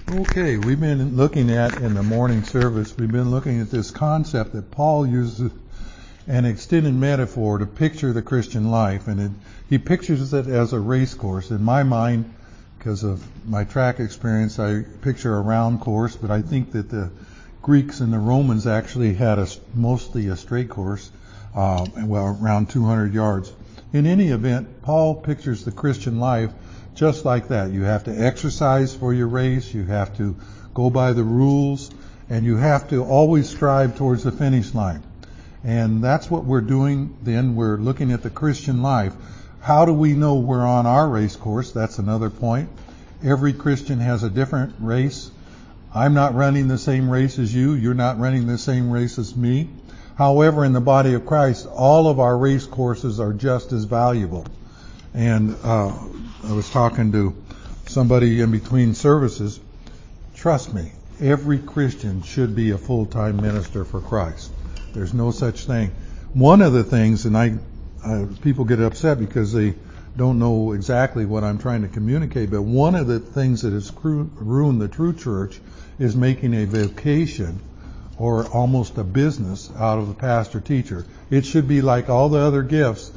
Okay, we've been looking at, in the morning service, we've been looking at this concept that Paul uses an extended metaphor to picture the Christian life, and he pictures it as a race course. In my mind, because of my track experience, I picture a round course, but I think that the Greeks and the Romans actually had mostly a straight course, around 200 yards. In any event, Paul pictures the Christian life just like that. You have to exercise for your race, you have to go by the rules, and you have to always strive towards the finish line. And that's what we're doing then. We're looking at the Christian life. How do we know we're on our race course? That's another point. Every Christian has a different race. I'm not running the same race as you. You're not running the same race as me. However, in the body of Christ, all of our race courses are just as valuable. And I was talking to somebody in between services. Trust me, every Christian should be a full-time minister for Christ. There's no such thing. One of the things, and people get upset because they don't know exactly what I'm trying to communicate, but one of the things that has ruined the true church is making a vocation or almost a business out of the pastor-teacher. It should be like all the other gifts,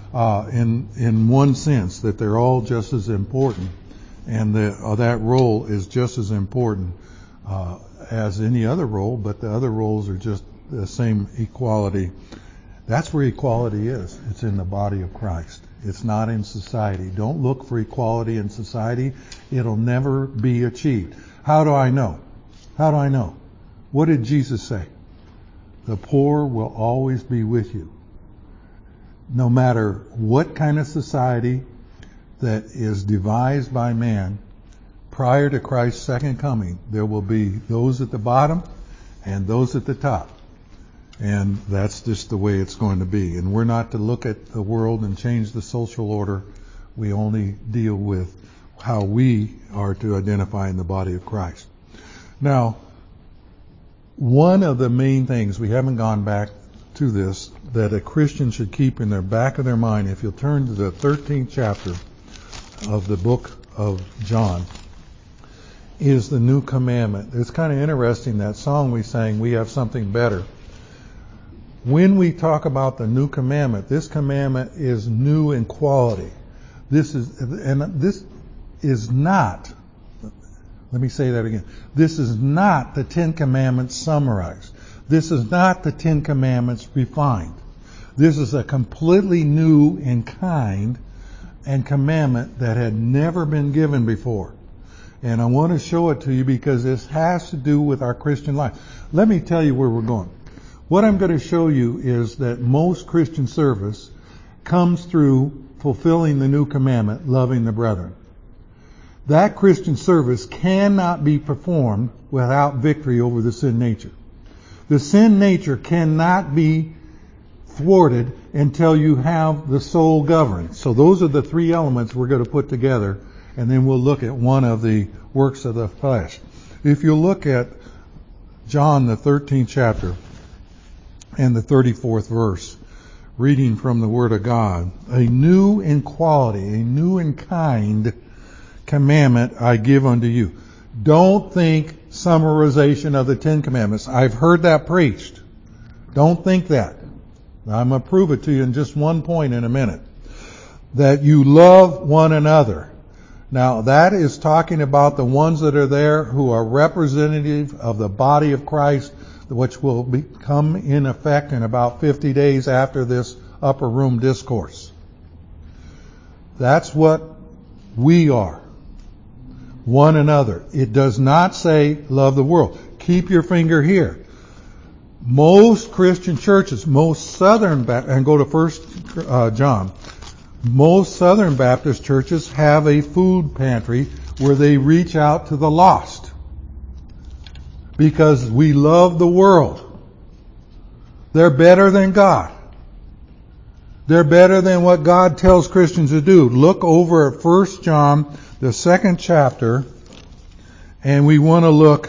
in one sense, that they're all just as important, and that role is just as important as any other role, but the other roles are just the same equality. That's where equality is. It's in the body of Christ. It's not in society. Don't look for equality in society. It'll never be achieved. How do I know? How do I know? What did Jesus say? The poor will always be with you. No matter what kind of society that is devised by man, prior to Christ's second coming, there will be those at the bottom and those at the top. And that's just the way it's going to be. And we're not to look at the world and change the social order. We only deal with how we are to identify in the body of Christ. Now, one of the main things, we haven't gone back to this, that a Christian should keep in the back of their mind, if you'll turn to the 13th chapter of the book of John, is the new commandment. It's kind of interesting, that song we sang, We Have Something Better. When we talk about the new commandment, this commandment is new in quality. This is not, let me say that again. This is not the Ten Commandments summarized. This is not the Ten Commandments refined. This is a completely new in kind and commandment that had never been given before. And I want to show it to you because this has to do with our Christian life. Let me tell you where we're going. What I'm going to show you is that most Christian service comes through fulfilling the new commandment, loving the brethren. That Christian service cannot be performed without victory over the sin nature. The sin nature cannot be thwarted until you have the soul governed. So those are the three elements we're going to put together, and then we'll look at one of the works of the flesh. If you look at John, the 13th chapter, and the 34th verse, reading from the Word of God, a new in quality, a new in kind commandment I give unto you. Don't think summarization of the Ten Commandments. I've heard that preached. Don't think that. I'm going to prove it to you in just one point in a minute. That you love one another. Now that is talking about the ones that are there who are representative of the body of Christ, which will come in effect in about 50 days after this upper room discourse. That's what we are. One another. It does not say love the world. Keep your finger here. Most Christian churches, most Southern and go to 1 John, most Southern Baptist churches have a food pantry where they reach out to the lost. Because we love the world. They're better than God. They're better than what God tells Christians to do. Look over at 1 John, the 2nd chapter, and we want to look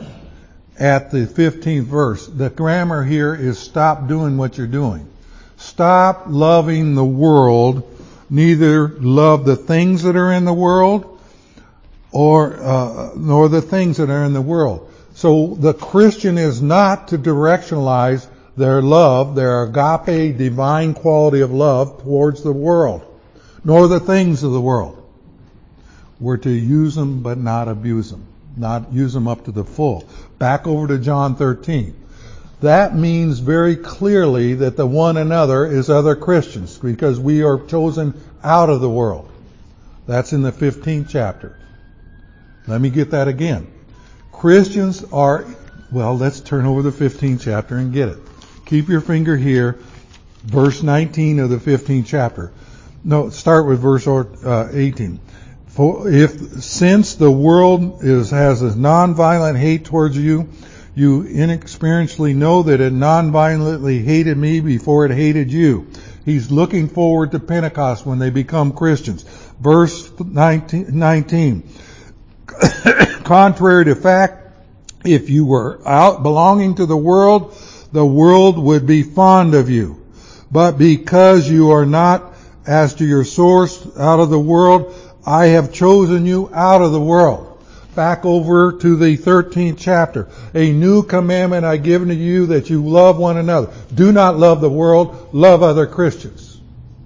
at the 15th verse. The grammar here is stop doing what you're doing. Stop loving the world, neither love the things that are in the world, nor the things that are in the world. So the Christian is not to directionalize their love, their agape, divine quality of love towards the world, nor the things of the world. We're to use them but not abuse them, not use them up to the full. Back over to John 13. That means very clearly that the one another is other Christians, because we are chosen out of the world. That's in the 15th chapter. Let me get that again. Christians are, well, let's turn over the 15th chapter and get it. Keep your finger here, verse 19 of the 15th chapter. No, start with verse 18. Since the world has a nonviolent hate towards you, you inexperiencely know that it nonviolently hated me before it hated you. He's looking forward to Pentecost when they become Christians. Verse 19. Contrary to fact, if you were out belonging to the world would be fond of you. But because you are not, as to your source, out of the world, I have chosen you out of the world. Back over to the 13th chapter. A new commandment I give to you, that you love one another. Do not love the world, love other Christians.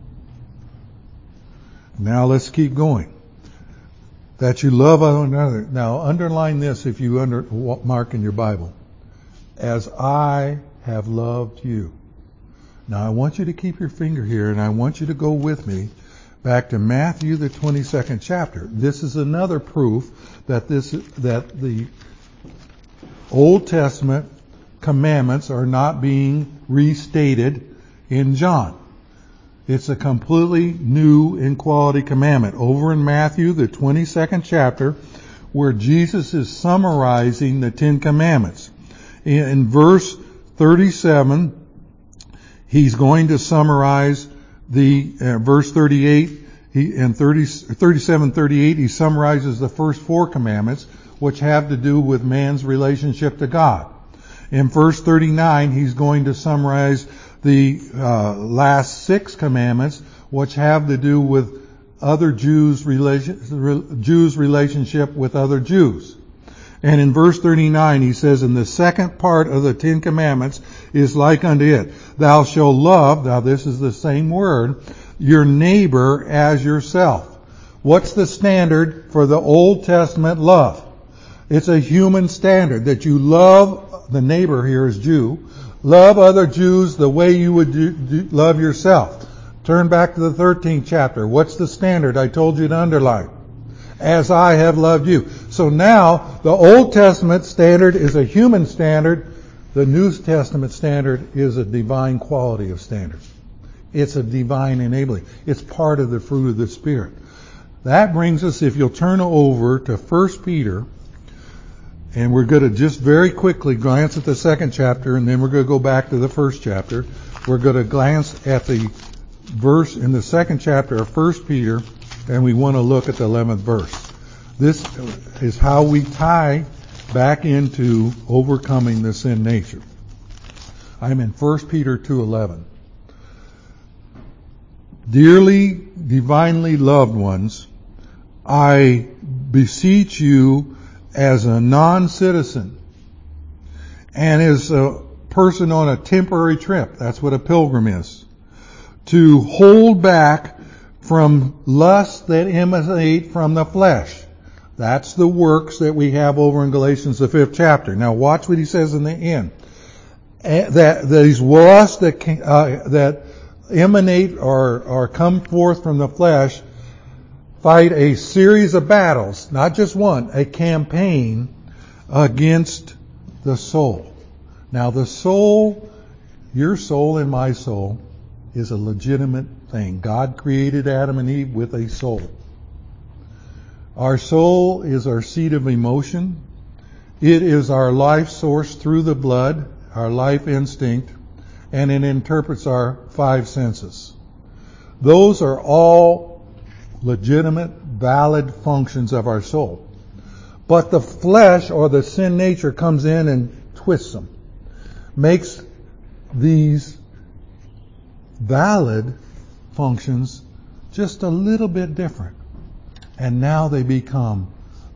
Now let's keep going. That you love one another. Now underline this if you mark in your Bible. As I have loved you. Now I want you to keep your finger here, and I want you to go with me back to Matthew, the 22nd chapter. This is another proof that the Old Testament commandments are not being restated in John. It's a completely new and quality commandment. Over in Matthew, the 22nd chapter, where Jesus is summarizing the 10 commandments. In verse 37, he's going to summarize the verse 38 and 37-38. He summarizes the first 4 commandments, which have to do with man's relationship to God. In verse 39, he's going to summarize the last 6 commandments, which have to do with other Jews' relationship with other Jews. And in verse 39, he says, and the second part of the 10 commandments is like unto it. Thou shalt love, now this is the same word, your neighbor as yourself. What's the standard for the Old Testament love? It's a human standard that you love, the neighbor here is Jew, love other Jews the way you would love yourself. Turn back to the 13th chapter. What's the standard I told you to underline? As I have loved you. So now, the Old Testament standard is a human standard. The New Testament standard is a divine quality of standard. It's a divine enabling. It's part of the fruit of the Spirit. That brings us, if you'll turn over to 1 Peter, and we're going to just very quickly glance at the 2nd chapter, and then we're going to go back to the 1st chapter. We're going to glance at the verse in the 2nd chapter of 1 Peter, and we want to look at the 11th verse. This is how we tie back into overcoming the sin nature. I'm in 1 Peter 2:11. Dearly, divinely loved ones, I beseech you as a non-citizen and as a person on a temporary trip, that's what a pilgrim is, to hold back from lusts that emanate from the flesh. That's the works that we have over in Galatians, the 5th chapter. Now watch what he says in the end. That these lusts that emanate or come forth from the flesh fight a series of battles, not just one, a campaign against the soul. Now the soul, your soul and my soul, is a legitimate thing. God created Adam and Eve with a soul. Our soul is our seat of emotion. It is our life source through the blood, our life instinct, and it interprets our 5 senses. Those are all legitimate, valid functions of our soul. But the flesh or the sin nature comes in and twists them, makes these valid functions just a little bit different. And now they become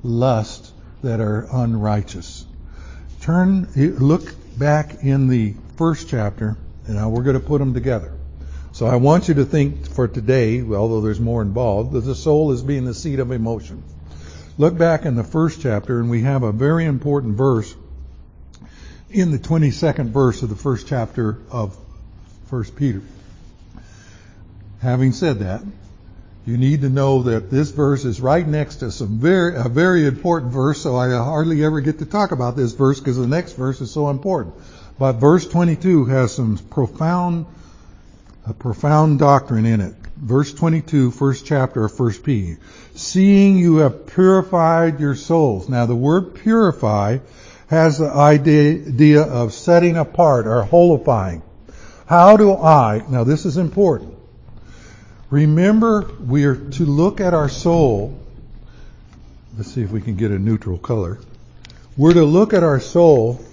lusts that are unrighteous. Look back in the first chapter, and now we're going to put them together. So I want you to think for today, although there's more involved, that the soul is being the seat of emotion. Look back in the first chapter, and we have a very important verse in the 22nd verse of the first chapter of 1 Peter. Having said that, you need to know that this verse is right next to a very important verse, so I hardly ever get to talk about this verse because the next verse is so important. But verse 22 has some profound doctrine in it. Verse 22, first chapter of 1 Peter. Seeing you have purified your souls. Now the word purify has the idea of setting apart or holifying. Now this is important. Remember, we are to look at our soul. Let's see if we can get a neutral color. We're to look at our soul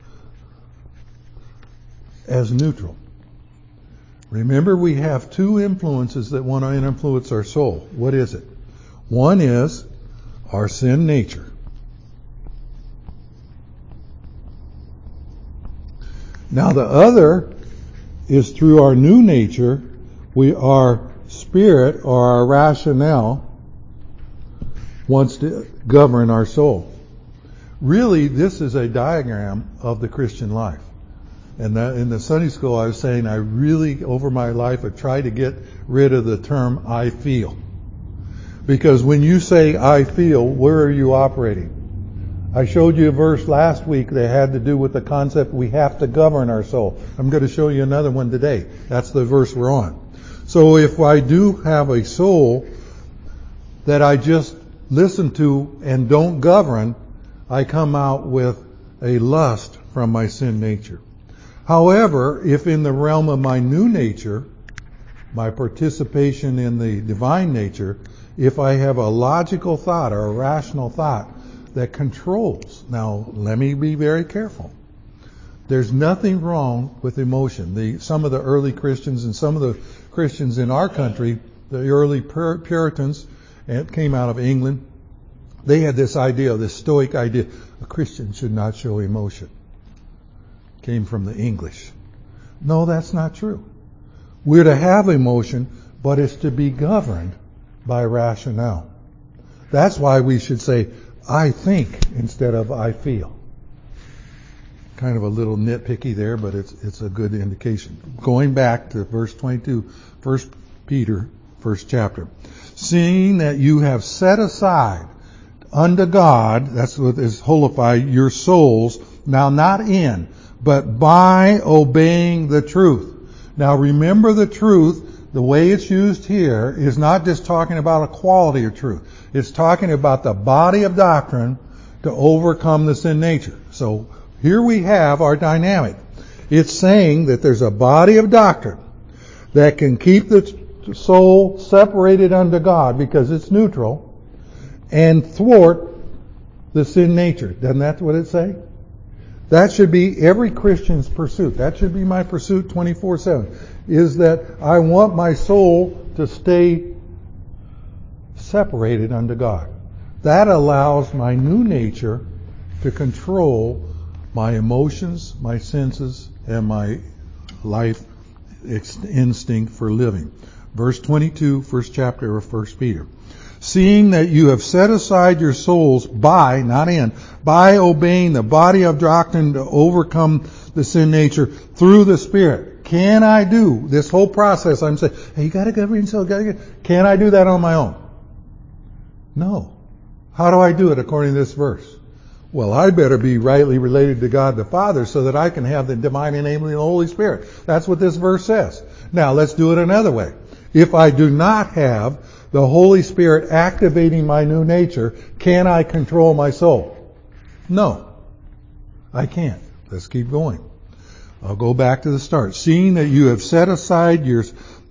as neutral. Remember, we have two influences that want to influence our soul. What is it? One is our sin nature. Now the other is through our new nature, our spirit or our rationale wants to govern our soul. Really, this is a diagram of the Christian life. And in the Sunday school, I was saying I really, over my life, have tried to get rid of the term I feel. Because when you say I feel, where are you operating? I showed you a verse last week that had to do with the concept we have to govern our soul. I'm going to show you another one today. That's the verse we're on. So if I do have a soul that I just listen to and don't govern, I come out with a lust from my sin nature. However, if in the realm of my new nature, my participation in the divine nature, if I have a logical thought or a rational thought that controls, now let me be very careful. There's nothing wrong with emotion. Some of the early Christians and some of the Christians in our country, the early Puritans, and it came out of England, they had this idea, this Stoic idea, a Christian should not show emotion. Came from the English. No, that's not true. We're to have emotion, but it's to be governed by rationale. That's why we should say, I think instead of I feel. Kind of a little nitpicky there, but it's a good indication. Going back to verse 22, 1 Peter, first chapter. Seeing that you have set aside unto God, that's what is holify, your souls, now not in, but by obeying the truth. Now remember the truth, the way it's used here is not just talking about a quality of truth. It's talking about the body of doctrine to overcome the sin nature. So here we have our dynamic. It's saying that there's a body of doctrine that can keep the soul separated unto God because it's neutral and thwart the sin nature. Doesn't that what it say? That should be every Christian's pursuit. That should be my pursuit 24/7. Is that I want my soul to stay separated unto God. That allows my new nature to control my emotions, my senses, and my life instinct for living. Verse 22, first chapter of 1 Peter. Seeing that you have set aside your souls by, not in, by obeying the body of doctrine to overcome the sin nature through the Spirit. Can I do this whole process? I'm saying, hey, you got to govern yourself. Can I do that on my own? No. How do I do it according to this verse? Well, I better be rightly related to God the Father so that I can have the divine enabling of the Holy Spirit. That's what this verse says. Now, let's do it another way. If I do not have the Holy Spirit activating my new nature, can I control my soul? No, I can't. Let's keep going. I'll go back to the start. Seeing that you have set aside your,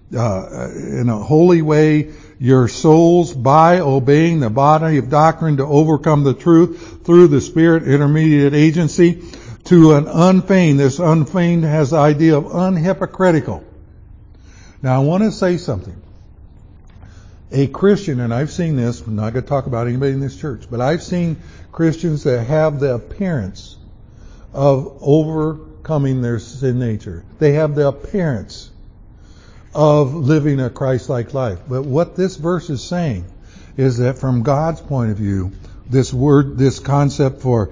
in a holy way, your souls by obeying the body of doctrine to overcome the truth through the Spirit intermediate agency to an unfeigned. This unfeigned has the idea of unhypocritical. Now I want to say something. A Christian, and I've seen this, I'm not going to talk about anybody in this church, but I've seen Christians that have the appearance of overcoming their sin nature. They have the appearance of living a Christ-like life. But what this verse is saying is that from God's point of view, this concept for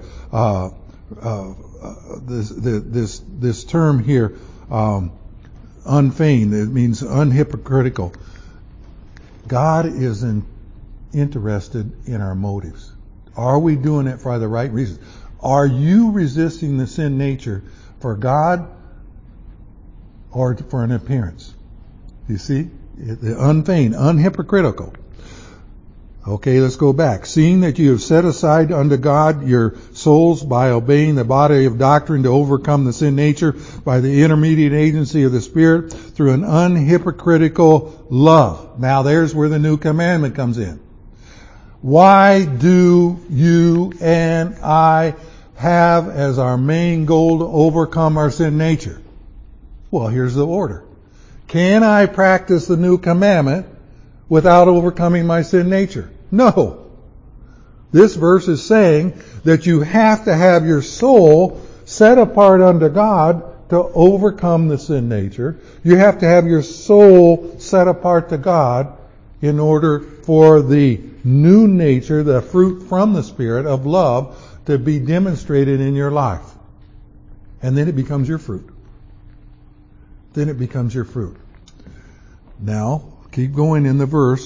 this term here, unfeigned, it means unhypocritical. God is interested in our motives. Are we doing it for the right reasons? Are you resisting the sin nature for God or for an appearance? You see? The unfeigned, unhypocritical. Okay, let's go back. Seeing that you have set aside unto God your souls by obeying the body of doctrine to overcome the sin nature by the intermediate agency of the Spirit through an unhypocritical love. Now there's where the new commandment comes in. Why do you and I have as our main goal to overcome our sin nature? Well, here's the order. Can I practice the new commandment without overcoming my sin nature? No. This verse is saying that you have to have your soul set apart unto God to overcome the sin nature. You have to have your soul set apart to God in order for the new nature, the fruit from the Spirit of love, to be demonstrated in your life. And then it becomes your fruit. Then it becomes your fruit. Now, keep going in the verse,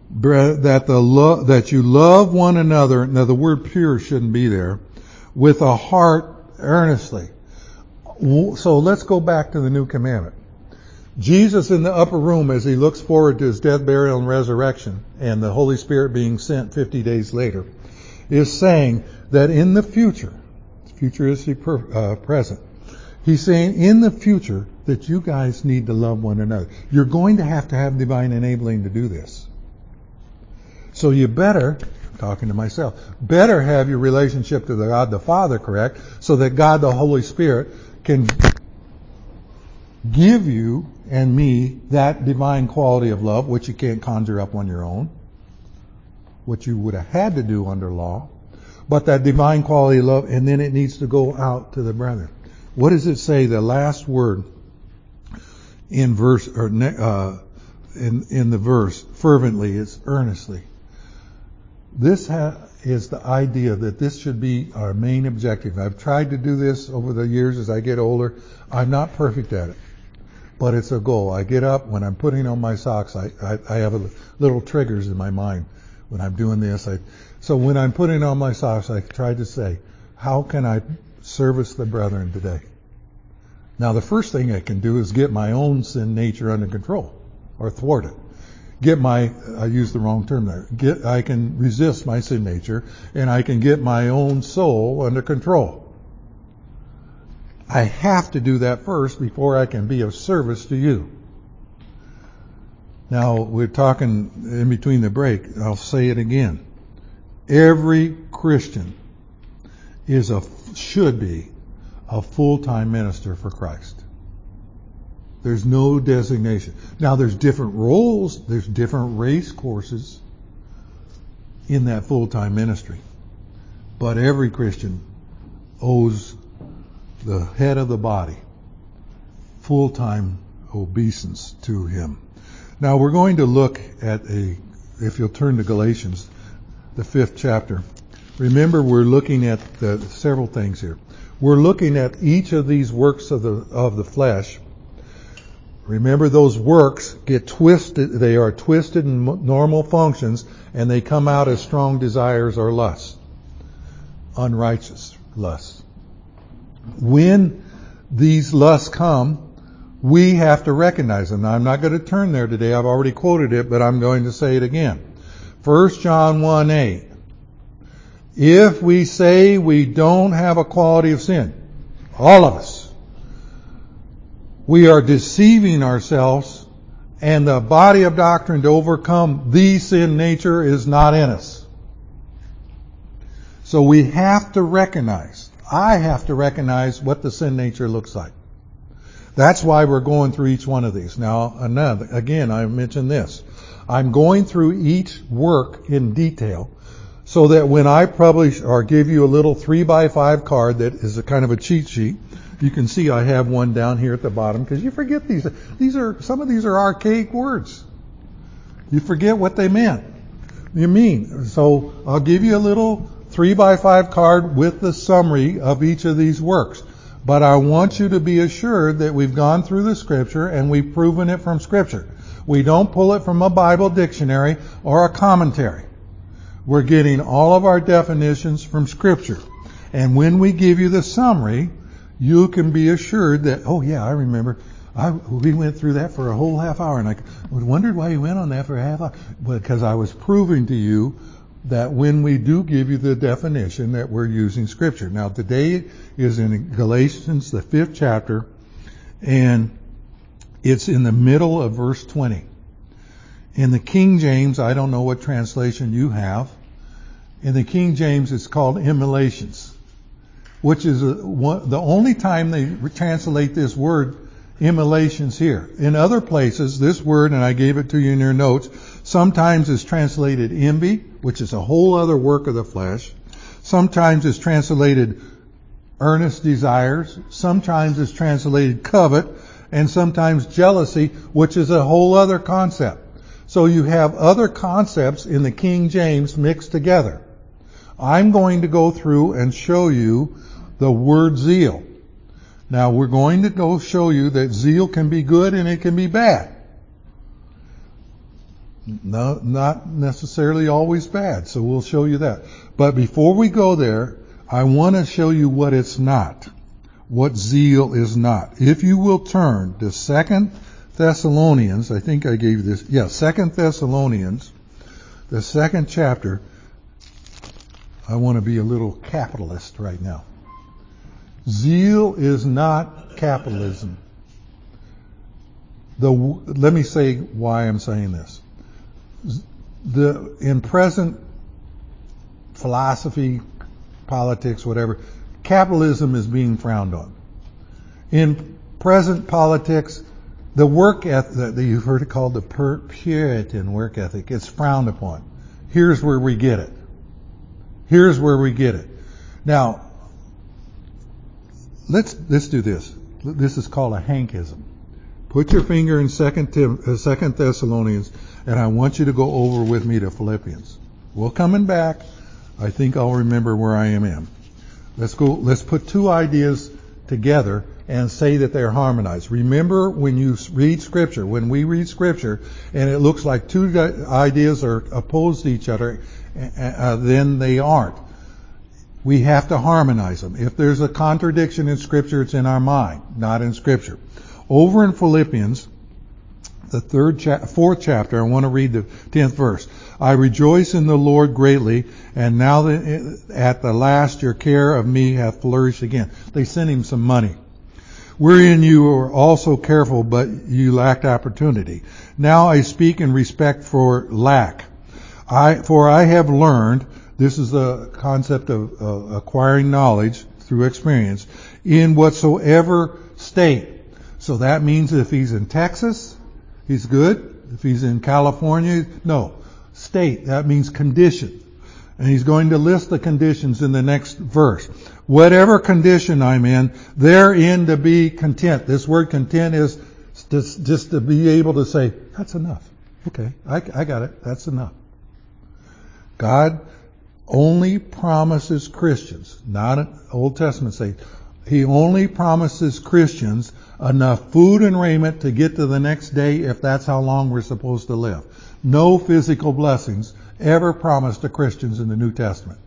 that you love one another. Now the word pure shouldn't be there. With a heart earnestly. So let's go back to the new commandment. Jesus in the upper room, as he looks forward to his death, burial, and resurrection, and the Holy Spirit being sent 50 days later, is saying that in the future is the present. He's saying in the future that you guys need to love one another. You're going to have divine enabling to do this. So you better, talking to myself, better have your relationship to God the Father correct, so that God the Holy Spirit can give you and me that divine quality of love, which you can't conjure up on your own, which you would have had to do under law, but that divine quality of love, and then it needs to go out to the brethren. What does it say? The last word in verse, or in the verse, fervently, is earnestly. This is the idea that this should be our main objective. I've tried to do this over the years as I get older. I'm not perfect at it, but it's a goal. I get up when I'm putting on my socks. I have little triggers in my mind when I'm doing this. So when I'm putting on my socks, I try to say, how can I service the brethren today? Now the first thing I can do is get my own sin nature under control, or thwart it. I used the wrong term there. I can resist my sin nature, and I can get my own soul under control. I have to do that first before I can be of service to you. Now, we're talking in between the break. I'll say it again. Every Christian should be a full-time minister for Christ. There's no designation. Now, there's different roles, there's different race courses in that full-time ministry. But every Christian owes the head of the body full-time obeisance to him. Now, we're going to look at if you'll turn to Galatians, the 5th chapter. Remember, we're looking at several things here. We're looking at each of these works of the flesh. Remember, those works get twisted. They are twisted in normal functions, and they come out as strong desires or lusts, unrighteous lusts. When these lusts come, we have to recognize them. Now, I'm not going to turn there today. I've already quoted it, but I'm going to say it again. 1 John 1:8. If we say we don't have a quality of sin, all of us, we are deceiving ourselves, and the body of doctrine to overcome the sin nature is not in us. So we have to recognize, I have to recognize what the sin nature looks like. That's why we're going through each one of these. Now, again, I mentioned this. I'm going through each work in detail so that when I publish or give you a little 3x5 card that is a kind of a cheat sheet, you can see I have one down here at the bottom because you forget these. Some of these are archaic words. You forget what they meant. You mean. So I'll give you a little 3x5 card with the summary of each of these works. But I want you to be assured that we've gone through the Scripture and we've proven it from Scripture. We don't pull it from a Bible dictionary or a commentary. We're getting all of our definitions from Scripture. And when we give you the summary, you can be assured that, oh yeah, I remember, we went through that for a whole half hour, and I wondered why you went on that for a half hour. Because I was proving to you that when we do give you the definition that we're using Scripture. Now today is in Galatians, the 5th chapter, and it's in the middle of verse 20. In the King James, I don't know what translation you have. In the King James, it's called immolations, which is the only time they translate this word immolations here. In other places, this word, and I gave it to you in your notes, sometimes is translated envy, which is a whole other work of the flesh. Sometimes it's translated earnest desires. Sometimes it's translated covet. And sometimes jealousy, which is a whole other concept. So you have other concepts in the King James mixed together. I'm going to go through and show you the word zeal. Now we're going to go show you that zeal can be good and it can be bad. No, not necessarily always bad, so we'll show you that. But before we go there, I want to show you what it's not. What zeal is not. If you will turn to 2 Thessalonians, I think I gave you this. 2 Thessalonians, the 2nd chapter. I want to be a little capitalist right now. Zeal is not capitalism. Let me say why I'm saying this. In present philosophy, politics, whatever, capitalism is being frowned on. In present politics, the work ethic that you've heard it called the Puritan work ethic, it's frowned upon. Here's where we get it. Here's where we get it. Now, let's do this. This is called a Hankism. Put your finger in 2 Thessalonians, and I want you to go over with me to Philippians. We're coming back. I think I'll remember where I am. Let's put two ideas together and say that they're harmonized. Remember when you read Scripture, when we read Scripture, and it looks like two ideas are opposed to each other, then they aren't. We have to harmonize them. If there's a contradiction in Scripture, it's in our mind, not in Scripture. Over in Philippians, the 4th chapter, I want to read the 10th verse. I rejoice in the Lord greatly, and now that at the last your care of me hath flourished again. They sent him some money. Wherein you were also careful, but you lacked opportunity. Now I speak in respect for lack. For I have learned, this is the concept of acquiring knowledge through experience, in whatsoever state. So that means if he's in Texas, he's good. If he's in California, no. State, that means condition. And he's going to list the conditions in the next verse. Whatever condition I'm in, therein to be content. This word content is just to be able to say, that's enough. Okay, I got it. That's enough. God only promises Christians, not an Old Testament saints, He only promises Christians enough food and raiment to get to the next day if that's how long we're supposed to live. No physical blessings ever promised to Christians in the New Testament.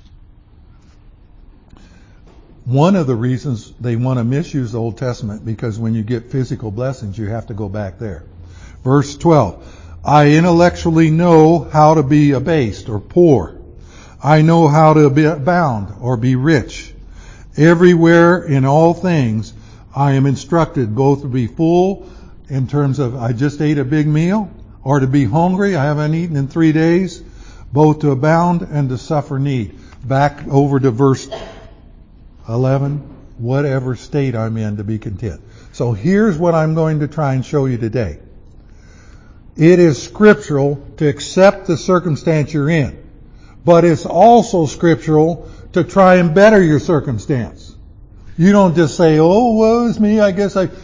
One of the reasons they want to misuse the Old Testament, because when you get physical blessings, you have to go back there. Verse 12, I intellectually know how to be abased or poor. I know how to be abound or be rich. Everywhere in all things, I am instructed both to be full in terms of I just ate a big meal, or to be hungry, I haven't eaten in 3 days, both to abound and to suffer need. Back over to verse 11, whatever state I'm in to be content. So here's what I'm going to try and show you today. it is scriptural to accept the circumstance you're in. But it's also scriptural to try and better your circumstance. You don't just say, oh, woe is me, I guess I'm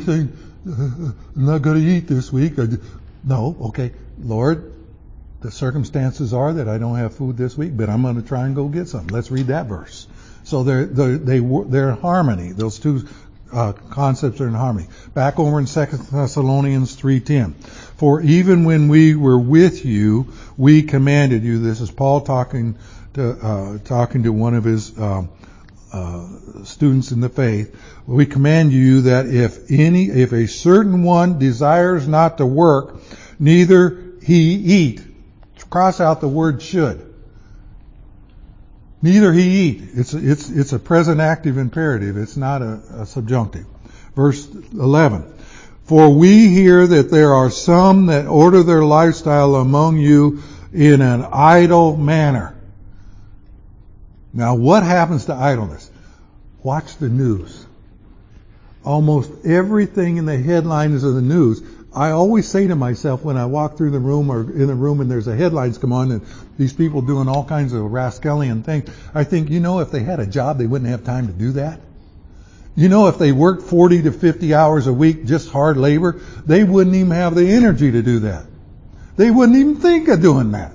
not going to eat this week. No, okay, Lord, the circumstances are that I don't have food this week, but I'm going to try and go get some. Let's read that verse. So they're in harmony. Those two concepts are in harmony. Back over in 2 Thessalonians 3:10. For even when we were with you, we commanded you. This is Paul talking to one of his students in the faith. We command you that if a certain one desires not to work, neither he eat. Cross out the word should. Neither he eat. It's a present active imperative. It's not a subjunctive. Verse 11. For we hear that there are some that order their lifestyle among you in an idle manner. Now what happens to idleness? Watch the news. Almost everything in the headlines of the news, I always say to myself when I walk through the room or in the room and there's a headlines come on and these people doing all kinds of rascallion things, I think, if they had a job, they wouldn't have time to do that. If they worked 40 to 50 hours a week, just hard labor, they wouldn't even have the energy to do that. They wouldn't even think of doing that.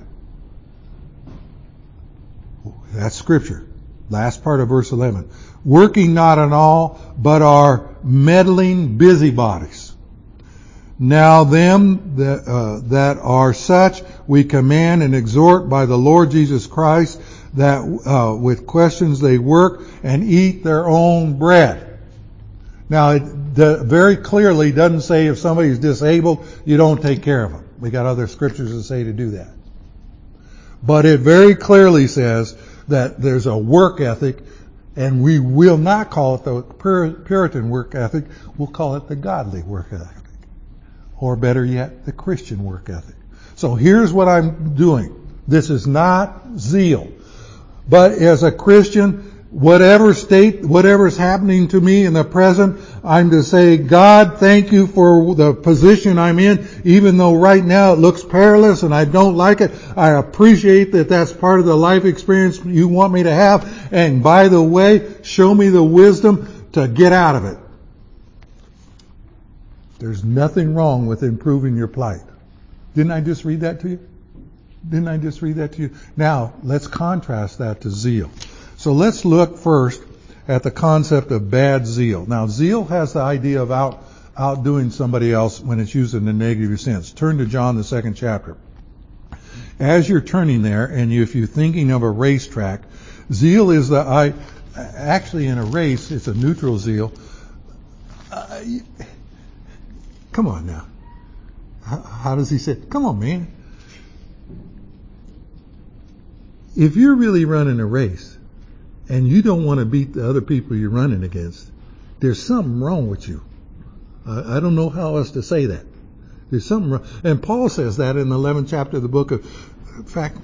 That's scripture. Last part of verse 11. Working not at all, but are meddling busybodies. Now them that are such we command and exhort by the Lord Jesus Christ that with questions they work and eat their own bread. Now it very clearly doesn't say if somebody's disabled, you don't take care of them. We got other scriptures that say to do that. But it very clearly says that there's a work ethic, and we will not call it the Puritan work ethic. We'll call it the godly work ethic. Or better yet, the Christian work ethic. So here's what I'm doing. This is not zeal. But as a Christian, whatever's happening to me in the present, I'm to say, God, thank you for the position I'm in, even though right now it looks perilous and I don't like it. I appreciate that that's part of the life experience you want me to have. And by the way, show me the wisdom to get out of it. There's nothing wrong with improving your plight. Didn't I just read that to you? Now, let's contrast that to zeal. So let's look first at the concept of bad zeal. Now, zeal has the idea of outdoing somebody else when it's used in a negative sense. Turn to John, the 2nd chapter. As you're turning there, and if you're thinking of a racetrack, zeal is actually in a race, it's a neutral zeal. Come on now. How does he say? Come on, man. If you're really running a race and you don't want to beat the other people you're running against, there's something wrong with you. I don't know how else to say that. There's something wrong. And Paul says that in the 11th chapter of the book of, in fact,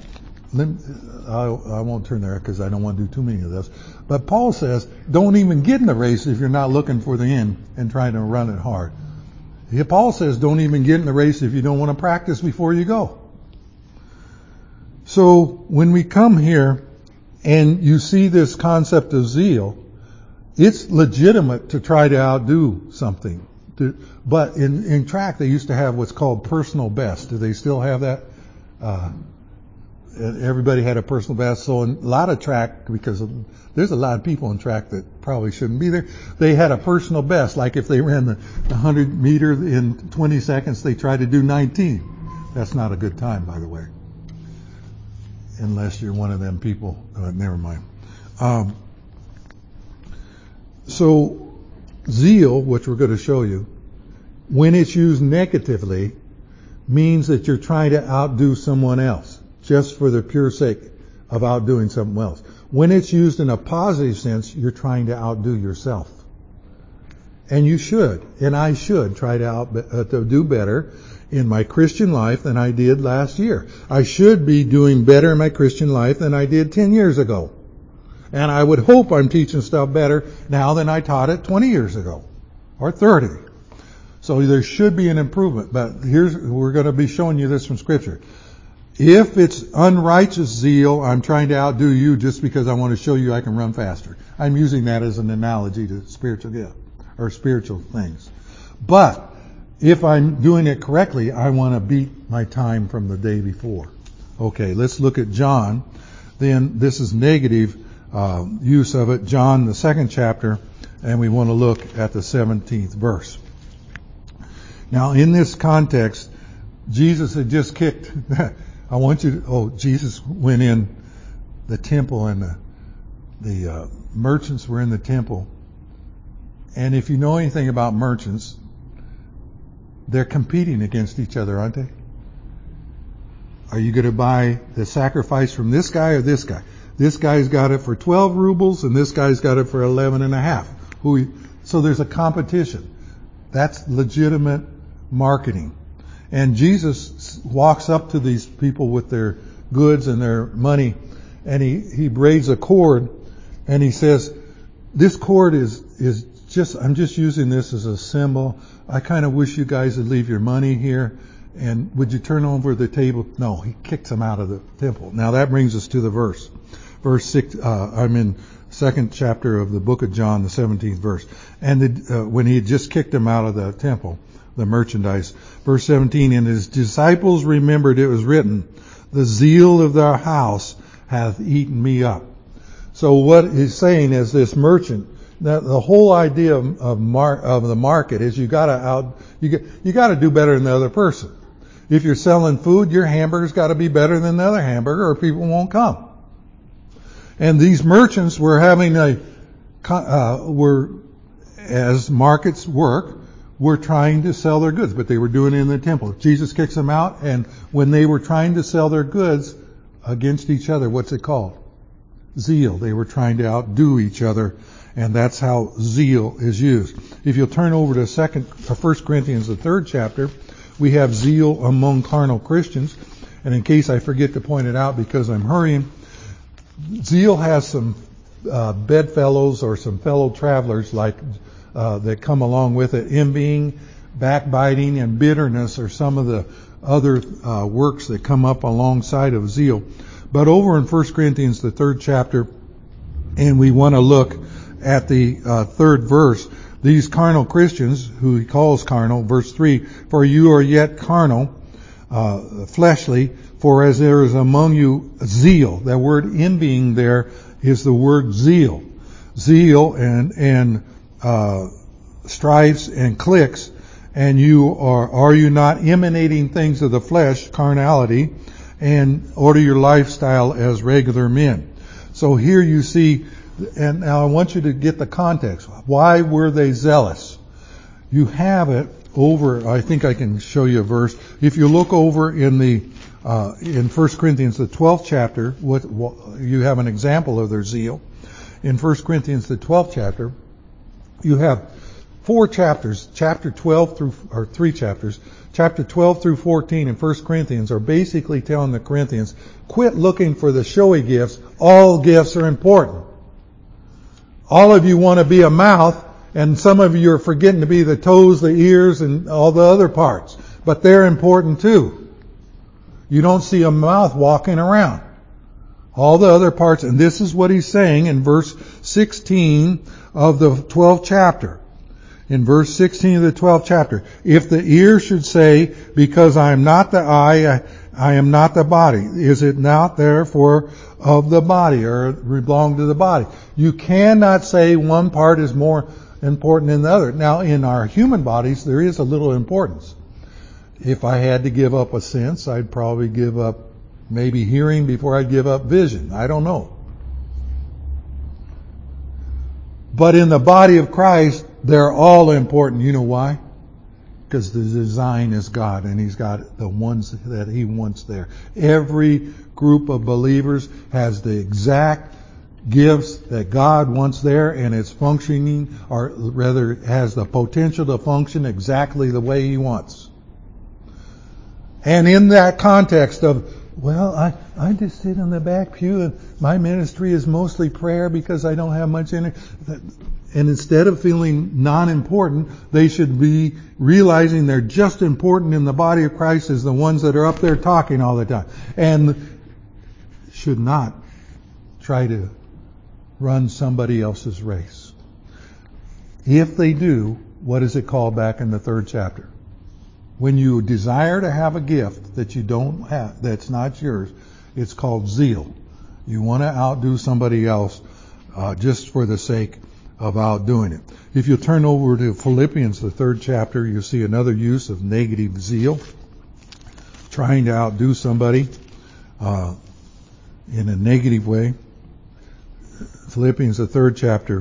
I won't turn there because I don't want to do too many of those. But Paul says, don't even get in the race if you're not looking for the end and trying to run it hard. Paul says, don't even get in the race if you don't want to practice before you go. So when we come here and you see this concept of zeal, it's legitimate to try to outdo something. But in track, they used to have what's called personal best. Do they still have that? Everybody had a personal best. So in a lot of track, because there's a lot of people in track that probably shouldn't be there, they had a personal best. Like if they ran the 100 meter in 20 seconds, they tried to do 19. That's not a good time, by the way. Unless you're one of them people. Never mind. So zeal, which we're going to show you, when it's used negatively, means that you're trying to outdo someone else, just for the pure sake of outdoing someone else. When it's used in a positive sense, you're trying to outdo yourself. And you should, and I should try to do better in my Christian life than I did last year. I should be doing better in my Christian life than I did 10 years ago. And I would hope I'm teaching stuff better now than I taught it 20 years ago, or 30. So there should be an improvement. But we're going to be showing you this from Scripture. If it's unrighteous zeal, I'm trying to outdo you just because I want to show you I can run faster. I'm using that as an analogy to spiritual gift or spiritual things. But if I'm doing it correctly, I want to beat my time from the day before. Okay, let's look at John. Then this is negative use of it. John, the 2nd chapter, and we want to look at the 17th verse. Now, in this context, Jesus had just kicked. Jesus went in the temple, and the merchants were in the temple. And if you know anything about merchants, they're competing against each other, aren't they? Are you going to buy the sacrifice from this guy or this guy? This guy's got it for 12 rubles, and this guy's got it for 11 and a half. So there's a competition. That's legitimate marketing. And Jesus walks up to these people with their goods and their money, and he braids a cord, and he says, this cord is just, I'm just using this as a symbol. I kind of wish you guys would leave your money here, and would you turn over the table? No, he kicks them out of the temple. Now that brings us to the verse. Verse 6, I'm in 2nd chapter of the book of John, the 17th verse. And when he had just kicked them out of the temple, the merchandise. Verse 17, and his disciples remembered it was written, the zeal of their house hath eaten me up. So what he's saying is this merchant, that the whole idea of the market is you gotta do better than the other person. If you're selling food, your hamburger's gotta be better than the other hamburger or people won't come. And these merchants were having as markets work, were trying to sell their goods, but they were doing it in the temple. Jesus kicks them out, and when they were trying to sell their goods against each other, what's it called? Zeal. They were trying to outdo each other, and that's how zeal is used. If you'll turn over to 1 Corinthians, the 3rd chapter, we have zeal among carnal Christians. And in case I forget to point it out because I'm hurrying, zeal has some bedfellows or some fellow travelers like that come along with it. Envying, backbiting, and bitterness are some of the other works that come up alongside of zeal. But over in 1 Corinthians, the 3rd chapter, and we want to look at the 3rd verse, these carnal Christians, who he calls carnal, verse 3, for you are yet carnal, fleshly, for as there is among you zeal. That word envying there is the word zeal. Zeal and strifes and cliques, and are you not emanating things of the flesh, carnality, and order your lifestyle as regular men? So here you see, and now I want you to get the context. Why were they zealous? You have it over, I think I can show you a verse. If you look over in in 1 Corinthians, the 12th chapter, you have an example of their zeal. In 1 Corinthians, the 12th chapter, you have 4 chapters, chapter 3 chapters, chapter 12 through 14 in 1 Corinthians are basically telling the Corinthians, quit looking for the showy gifts. All gifts are important. All of you want to be a mouth, and some of you are forgetting to be the toes, the ears, and all the other parts. But they're important too. You don't see a mouth walking around. All the other parts, and this is what he's saying in verse 16 of the 12th chapter. In verse 16 of the 12th chapter, if the ear should say, because I am not the eye, I am not the body, is it not therefore of the body, or belong to the body? You cannot say one part is more important than the other. Now, in our human bodies, there is a little importance. If I had to give up a sense, I'd probably give up maybe hearing before I'd give up vision. I don't know. But in the body of Christ, they're all important. You know why? Because the design is God, and He's got the ones that He wants there. Every group of believers has the exact gifts that God wants there, and it's functioning, or rather has the potential to function exactly the way He wants. And in that context of Well, I just sit in the back pew and my ministry is mostly prayer because I don't have much energy. And instead of feeling non-important, they should be realizing they're just important in the body of Christ as the ones that are up there talking all the time. And should not try to run somebody else's race. If they do, what is it called back in the 3rd chapter? When you desire to have a gift that you don't have, that's not yours, it's called zeal. You want to outdo somebody else just for the sake of outdoing it. If you turn over to Philippians, the 3rd chapter, you'll see another use of negative zeal, trying to outdo somebody in a negative way. Philippians, the 3rd chapter.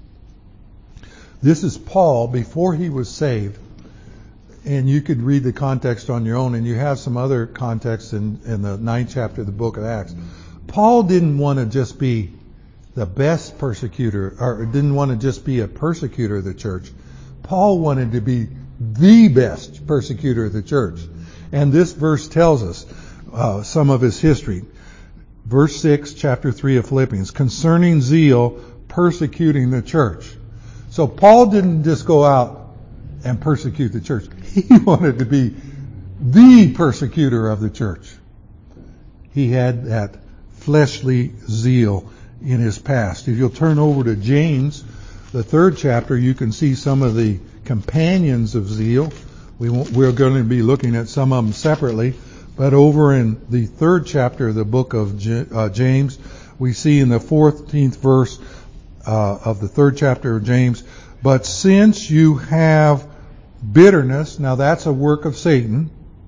This is Paul before he was saved. And you could read the context on your own, and you have some other context in the 9th chapter of the book of Acts. Paul didn't want to just be the best persecutor, or didn't want to just be a persecutor of the church. Paul wanted to be the best persecutor of the church. And this verse tells us some of his history. Verse 6, chapter 3 of Philippians, concerning zeal, persecuting the church. So Paul didn't just go out and persecute the church. He wanted to be the persecutor of the church. He had that fleshly zeal in his past. If you'll turn over to James, the 3rd chapter, you can see some of the companions of zeal. We're going to be looking at some of them separately. But over in the 3rd chapter of the book of James, we see in the 14th verse of the 3rd chapter of James, but since you have bitterness, now that's a work of Satan,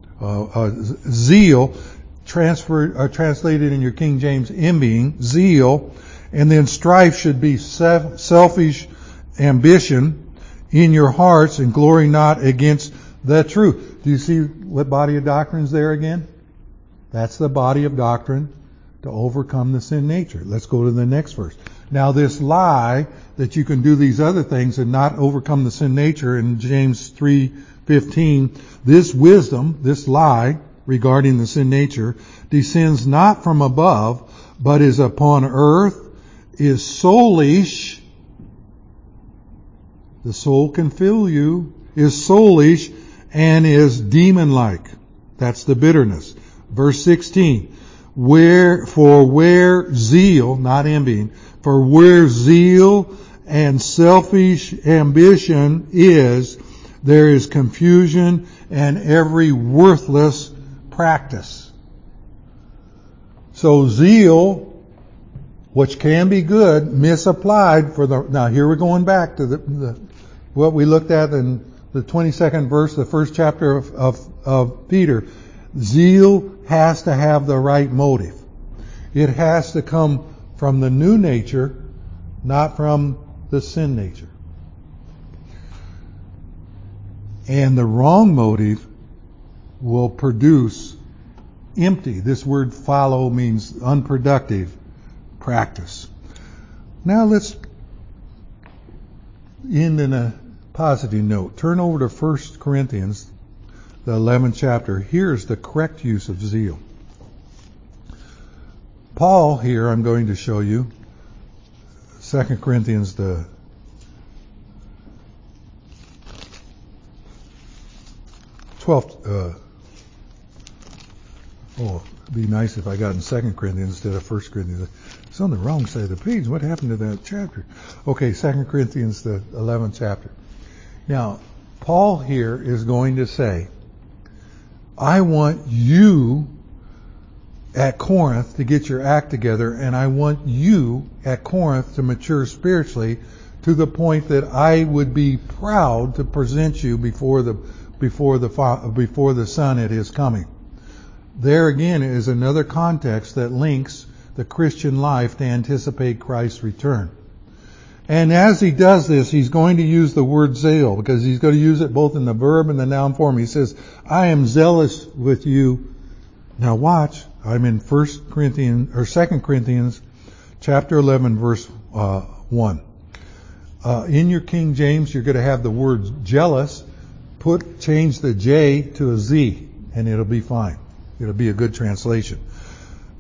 zeal, translated in your King James, envying, zeal, and then strife should be selfish ambition in your hearts, and glory not against the truth. Do you see what body of doctrine is there again? That's the body of doctrine to overcome the sin nature. Let's go to the next verse. Now this lie that you can do these other things and not overcome the sin nature in James 3:15, this wisdom, this lie regarding the sin nature, descends not from above, but is upon earth, is soulish. The soul can fill you, is soulish, and is demon-like. That's the bitterness. Verse 16, where zeal, not envying, for where zeal and selfish ambition is, there is confusion and every worthless practice. So zeal, which can be good, misapplied now here we're going back to what we looked at in the 22nd verse, the 1st chapter of Peter. Zeal has to have the right motive. It has to come from the new nature, not from the sin nature. And the wrong motive will produce empty. This word follow means unproductive practice. Now let's end in a positive note. Turn over to 1 Corinthians, the 11th chapter. Here's the correct use of zeal. Paul here, I'm going to show you, 2 Corinthians, the 12th, it'd be nice if I got in 2 Corinthians instead of 1 Corinthians. It's on the wrong side of the page. What happened to that chapter? Okay, 2 Corinthians, the 11th chapter. Now, Paul here is going to say, I want you at Corinth to get your act together, and I want you at Corinth to mature spiritually to the point that I would be proud to present you before the Son at His coming. There again is another context that links the Christian life to anticipate Christ's return. And as he does this, he's going to use the word zeal, because he's going to use it both in the verb and the noun form. He says, I am zealous with you. Now watch, I'm in 2 Corinthians chapter 11 verse 1. In your King James, you're going to have the word jealous. Change the J to a Z, and it'll be fine. It'll be a good translation.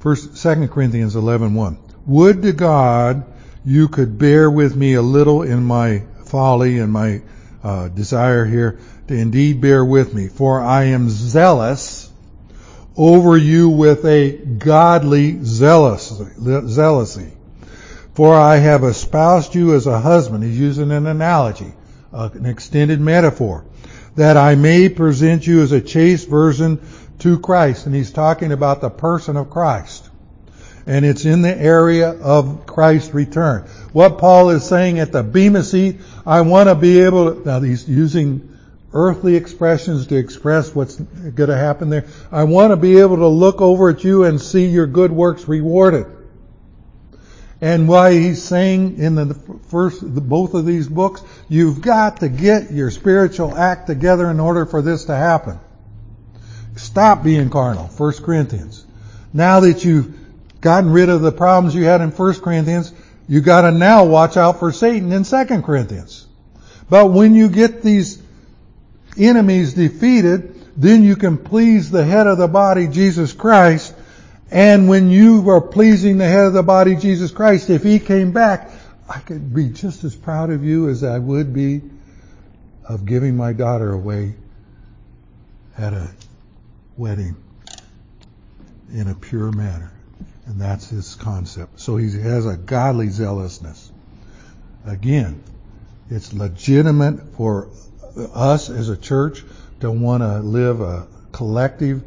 2 Corinthians 11:1. Would to God you could bear with me a little in my folly and my desire here to indeed bear with me, for I am zealous over you with a godly zealousy. For I have espoused you as a husband. He's using an analogy, an extended metaphor, that I may present you as a chaste virgin to Christ. And he's talking about the person of Christ. And it's in the area of Christ's return. What Paul is saying at the Bema seat, I want to be able to, now he's using earthly expressions to express what's going to happen there. I want to be able to look over at you and see your good works rewarded. And why he's saying in both of these books, you've got to get your spiritual act together in order for this to happen. Stop being carnal, 1 Corinthians. Now that you've gotten rid of the problems you had in 1 Corinthians, you got to now watch out for Satan in 2 Corinthians. But when you get these enemies defeated, then you can please the head of the body, Jesus Christ. And when you are pleasing the head of the body, Jesus Christ, if he came back, I could be just as proud of you as I would be of giving my daughter away at a wedding in a pure manner. And that's his concept. So he has a godly zealousness. Again, it's legitimate for us as a church to want to live a collective,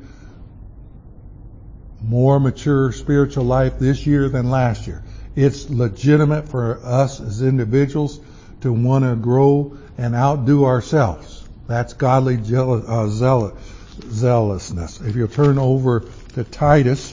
more mature spiritual life this year than last year. It's legitimate for us as individuals to want to grow and outdo ourselves. That's godly zealousness. If you'll turn over to Titus,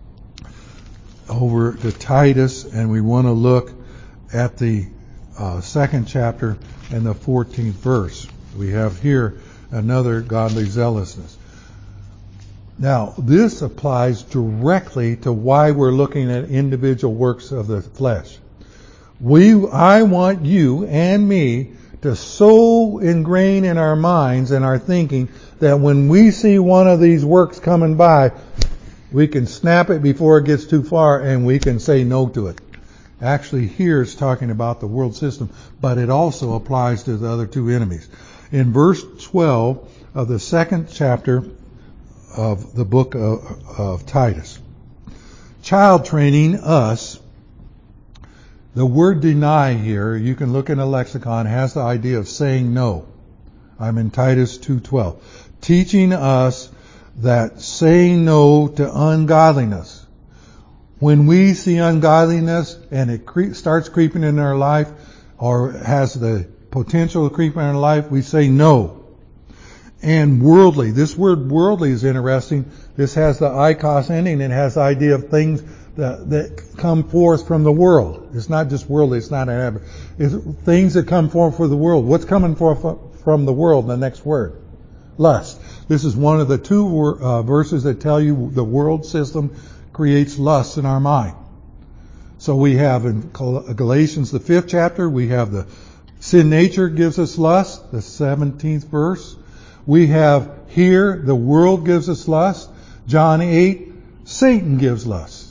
and we want to look at the second chapter and the 14th verse. We have here another godly zealousness. Now, this applies directly to why we're looking at individual works of the flesh. I want you and me to so ingrain in our minds and our thinking that when we see one of these works coming by, we can snap it before it gets too far and we can say no to it. Actually, here it's talking about the world system, but it also applies to the other two enemies. In verse 12 of the second chapter of the book of Titus, child training us, the word deny here, you can look in a lexicon, has the idea of saying no. I'm in Titus 2:12. Teaching us that saying no to ungodliness. When we see ungodliness and it starts creeping in our life or has the potential to creep in our life, we say no. And worldly. This word worldly is interesting. This has the ikos ending. It has the idea of things that come forth from the world. It's not just worldly. It's not an habit. It's things that come forth from the world. What's coming forth from the world? The next word. Lust. This is one of the two verses that tell you the world system creates lust in our mind. So we have in Galatians, the 5th chapter, we have the sin nature gives us lust, the 17th verse. We have here, the world gives us lust. John 8, Satan gives lust.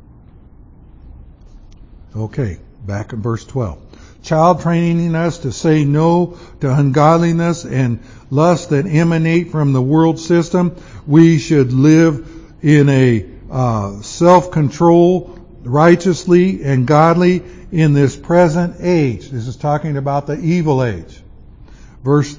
Okay, back in verse 12. Child training us to say no to ungodliness and lust that emanate from the world system. We should live in a self-control, righteously and godly in this present age. This is talking about the evil age. Verse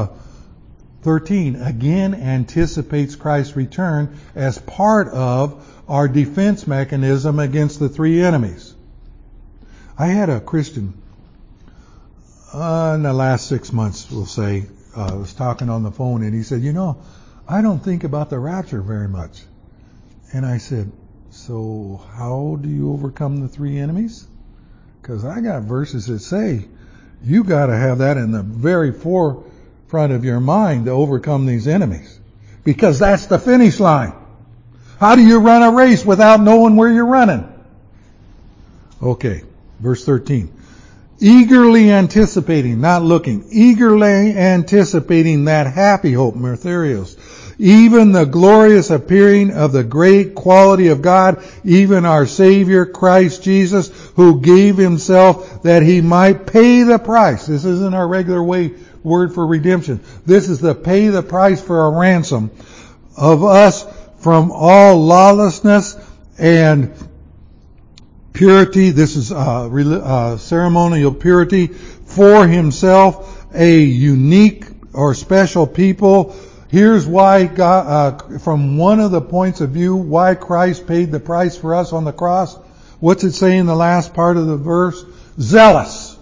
13 again anticipates Christ's return as part of our defense mechanism against the three enemies. I had a Christian in the last 6 months, we'll say, I was talking on the phone and he said, I don't think about the rapture very much. And I said, so how do you overcome the three enemies? Because I got verses that say you got to have that in the very forefront of your mind to overcome these enemies. Because that's the finish line. How do you run a race without knowing where you're running? Okay, verse 13. Eagerly anticipating, not looking, eagerly anticipating that happy hope, Martherios. even the glorious appearing of the great quality of God, even our Savior Christ Jesus, who gave himself that he might pay the price. This isn't our regular word for redemption. This is the pay the price for a ransom of us from all lawlessness and purity. This is ceremonial purity for himself, a unique or special people. Here's why God, from one of the points of view, why Christ paid the price for us on the cross. What's it say in the last part of the verse? Zealous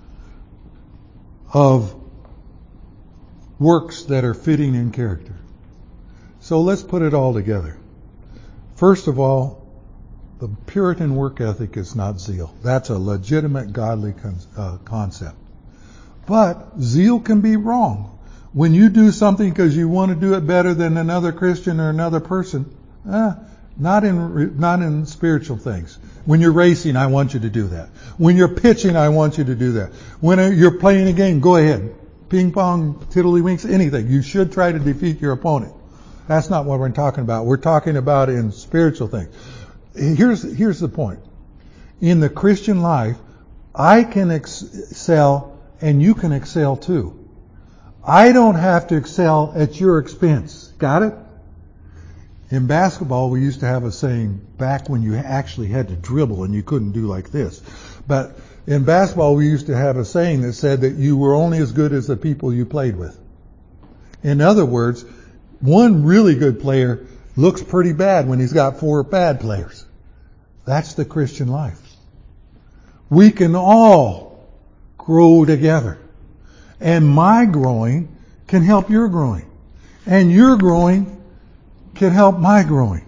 of works that are fitting in character. So let's put it all together. First of all, the Puritan work ethic is not zeal. That's a legitimate godly concept. But zeal can be wrong. When you do something because you want to do it better than another Christian or another person, not in spiritual things. When you're racing, I want you to do that. When you're pitching, I want you to do that. When you're playing a game, go ahead. Ping pong, tiddlywinks, anything. You should try to defeat your opponent. That's not what we're talking about. We're talking about in spiritual things. Here's the point. In the Christian life, I can excel and you can excel too. I don't have to excel at your expense. Got it? In basketball, we used to have a saying back when you actually had to dribble and you couldn't do like this. But in basketball, we used to have a saying that said that you were only as good as the people you played with. In other words, one really good player looks pretty bad when he's got 4 bad players. That's the Christian life. We can all grow together. And my growing can help your growing. And your growing can help my growing.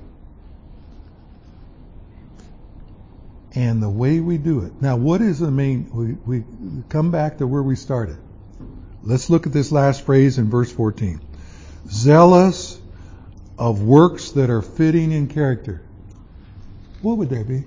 And the way we do it. Now, what is the main... We come back to where we started. Let's look at this last phrase in verse 14. Zealous of works that are fitting in character. What would that be?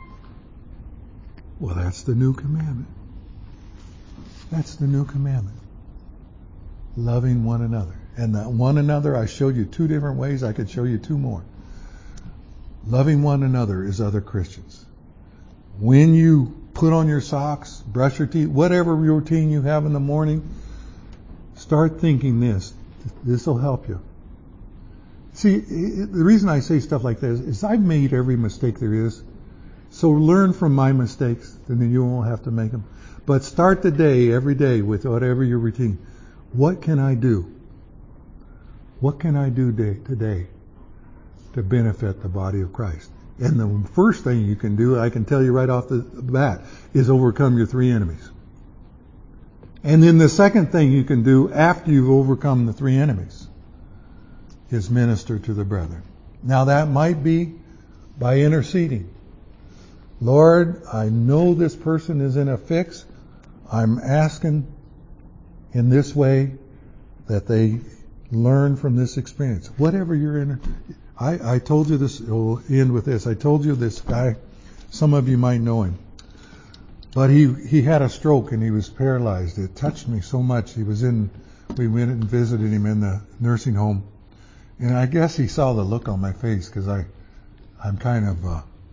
Well, that's the new commandment. That's the new commandment. Loving one another. And that one another, I showed you 2 different ways. I could show you 2 more. Loving one another is other Christians. When you put on your socks, brush your teeth, whatever routine you have in the morning, start thinking this. This will help you. See, the reason I say stuff like this is I've made every mistake there is. So learn from my mistakes, and then you won't have to make them. But start the day, every day, with whatever your routine. What can I do? What can I do today to benefit the body of Christ? And the first thing you can do, I can tell you right off the bat, is overcome your 3 enemies. And then the second thing you can do after you've overcome the 3 enemies is minister to the brethren. Now that might be by interceding. Lord, I know this person is in a fix. I'm asking in this way that they learn from this experience. Whatever you're in. I told you this, we'll end with this. I told you this guy, some of you might know him. But he had a stroke and he was paralyzed. It touched me so much. We went and visited him in the nursing home. And I guess he saw the look on my face because I'm kind of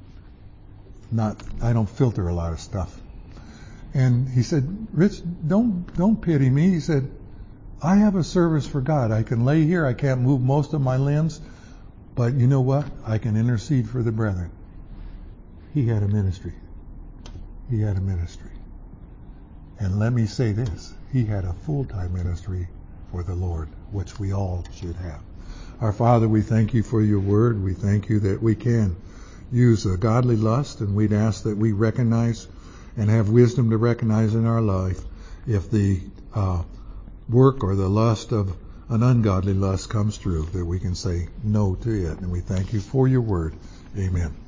I don't filter a lot of stuff. And he said, Rich, don't pity me. He said, I have a service for God. I can lay here. I can't move most of my limbs. But you know what? I can intercede for the brethren. He had a ministry. He had a ministry. And let me say this. He had a full-time ministry for the Lord, which we all should have. Our Father, we thank you for your word. We thank you that we can use a godly lust, and we'd ask that we recognize and have wisdom to recognize in our life if the work or the lust of an ungodly lust comes through, that we can say no to it. And we thank you for your word. Amen.